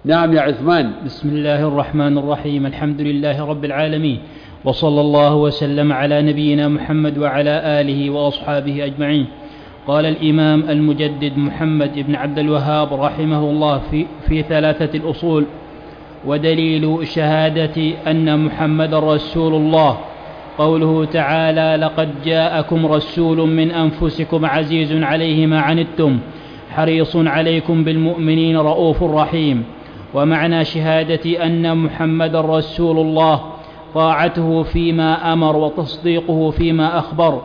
نعم يا عثمان. بسم الله الرحمن الرحيم. الحمد لله رب العالمين، وصلى الله وسلم على نبينا محمد وعلى آله وأصحابه أجمعين. قال الإمام المجدد محمد بن عبد الوهاب رحمه الله في ثلاثة الأصول: ودليل شهادة أن محمد رسول الله قوله تعالى: لقد جاءكم رسول من أنفسكم عزيز عليه ما عنتم حريص عليكم بالمؤمنين رؤوف رحيم. ومعنى شهادة أن محمد رسول الله طاعته فيما أمر وتصديقه فيما أخبر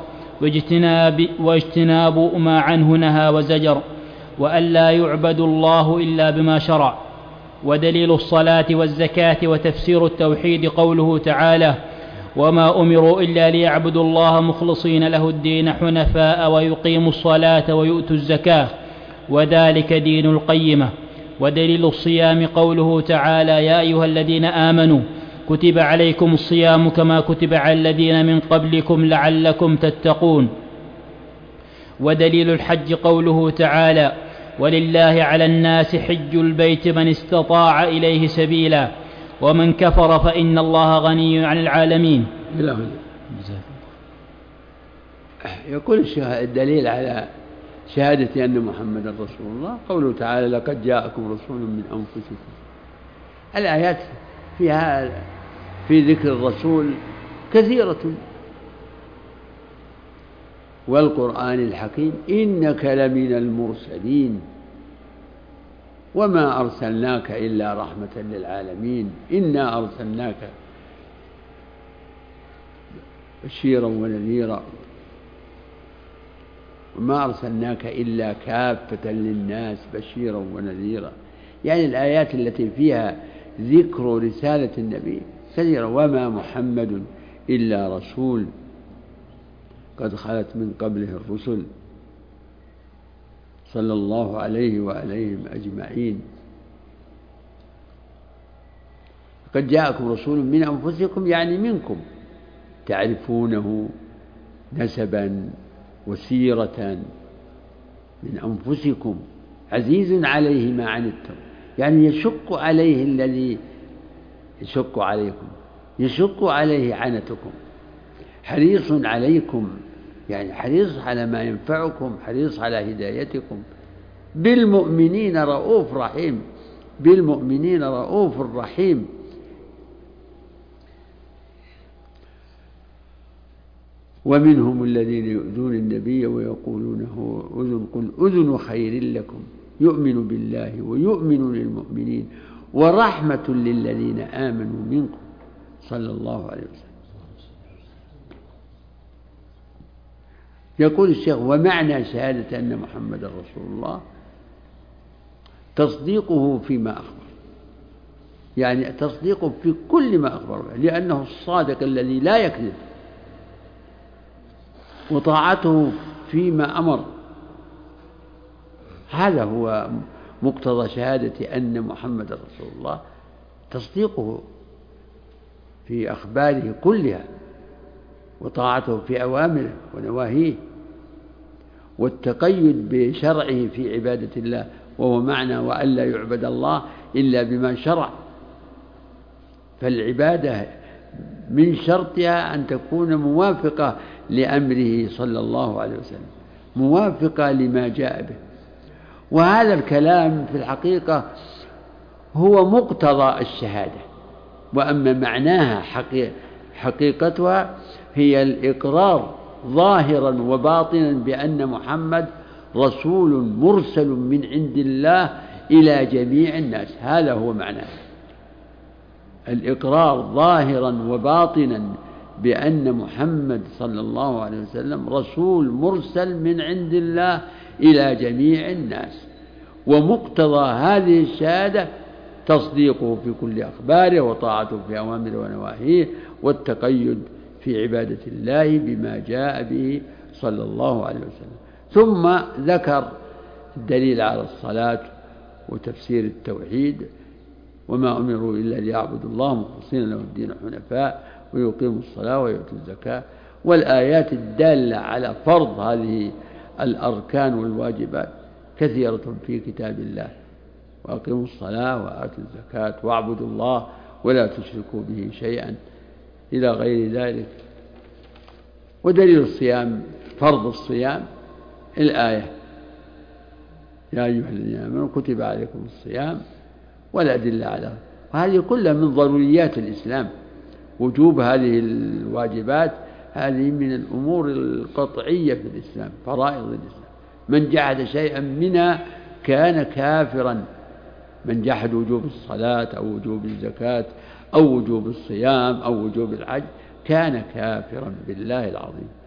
واجتناب ما عنه نهى وزجر، وأن لا يعبد الله إلا بما شرع. ودليل الصلاة والزكاة وتفسير التوحيد قوله تعالى: وما أمروا إلا ليعبدوا الله مخلصين له الدين حنفاء ويقيموا الصلاة ويؤتوا الزكاة وذلك دين القيمة. ودليل الصيام قوله تعالى: يا أيها الذين آمنوا كتب عليكم الصيام كما كتب على الذين من قبلكم لعلكم تتقون. ودليل الحج قوله تعالى: ولله على الناس حج البيت من استطاع إليه سبيلا ومن كفر فإن الله غني عن العالمين. يقول الدليل على شهادة أن محمد رسول الله قوله تعالى: لقد جاءكم رسول من أنفسكم. الآيات فيها في ذكر الرسول كثيرة. والقرآن الحكيم إنك لمن المرسلين وما أرسلناك إلا رحمة للعالمين إنا أرسلناك بشيرا ونذيرا وما أرسلناك إلا كافة للناس بشيرا ونذيرا. يعني الآيات التي فيها ذكر رسالة النبي كثيرا. وما محمد إلا رسول قد خلت من قبله الرسل صلى الله عليه وعليهم أجمعين. قد جاءكم رسول من أنفسكم يعني منكم تعرفونه نسبا وسيرة من أنفسكم عزيز عليه ما عنتم، يعني يشق عليه الذي يشق عليكم، يشق عليه عنتكم، حريص عليكم يعني حريص على ما ينفعكم، حريص على هدايتكم، بالمؤمنين رؤوف رحيم، بالمؤمنين رؤوف رحيم. ومنهم الذين يؤذون النبي ويقولون هو أذن، قل أذن خير لكم يؤمن بالله ويؤمن للمؤمنين ورحمة للذين آمنوا منكم صلى الله عليه وسلم. يقول الشيخ: ومعنى شهادة أن محمد رسول الله تصديقه فيما أخبر، يعني تصديقه في كل ما أخبر به، لأنه الصادق الذي لا يكذب، وطاعته فيما أمر. هذا هو مقتضى شهادة أن محمد رسول الله، تصديقه في أخباره كلها، وطاعته في أوامره ونواهيه، والتقيد بشرعه في عبادة الله، وهو معنى وأن لا يعبد الله إلا بما شرع. فالعبادة من شرطها أن تكون موافقة لأمره صلى الله عليه وسلم، موافقة لما جاء به. وهذا الكلام في الحقيقة هو مقتضى الشهادة. وأما معناها حقيقتها هي الإقرار ظاهرا وباطنا بأن محمد رسول مرسل من عند الله إلى جميع الناس. هذا هو معناه، الإقرار ظاهرا وباطنا بأن محمد صلى الله عليه وسلم رسول مرسل من عند الله إلى جميع الناس. ومقتضى هذه الشهادة تصديقه في كل أخباره، وطاعته في أوامره ونواهيه، والتقيد في عبادة الله بما جاء به صلى الله عليه وسلم. ثم ذكر الدليل على الصلاة وتفسير التوحيد: وما أمروا إلا ليعبدوا الله مخلصين له الدين حنفاء ويقيموا الصلاة ويؤتوا الزكاة، والآيات الدالة على فرض هذه الأركان والواجبات كثيرة في كتاب الله وأقيموا الصلاة وآتوا الزكاة واعبدوا الله ولا تشركوا به شيئا إلى غير ذلك. ودليل الصيام فرض الصيام الآية يا أيها الذين آمنوا كتب عليكم الصيام والأدلة على، وهذه كلها من ضروريات الإسلام. وجوب هذه الواجبات هذه من الأمور القطعية في الإسلام، فرائض الإسلام. من جحد شيئا منها كان كافرا. من جحد وجوب الصلاة أو وجوب الزكاة أو وجوب الصيام أو وجوب الحج كان كافرا بالله العظيم.